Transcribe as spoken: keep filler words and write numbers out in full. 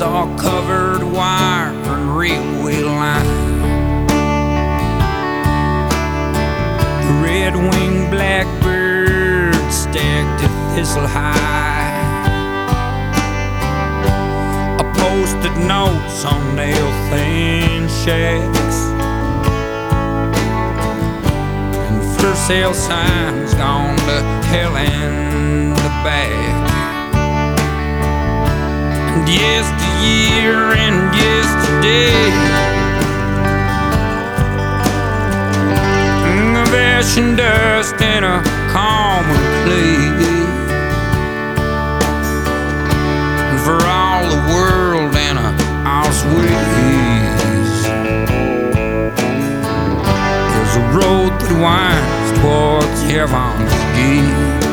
all covered wire and railway line. Red-winged blackbird stacked at thistle high. I posted notes on nail thin shacks, and for sale signs gone to hell and back. And yesteryear and yesterday of ash and dust in a common clay, and for all the world in a house ways, there's a road that winds towards heaven's gate.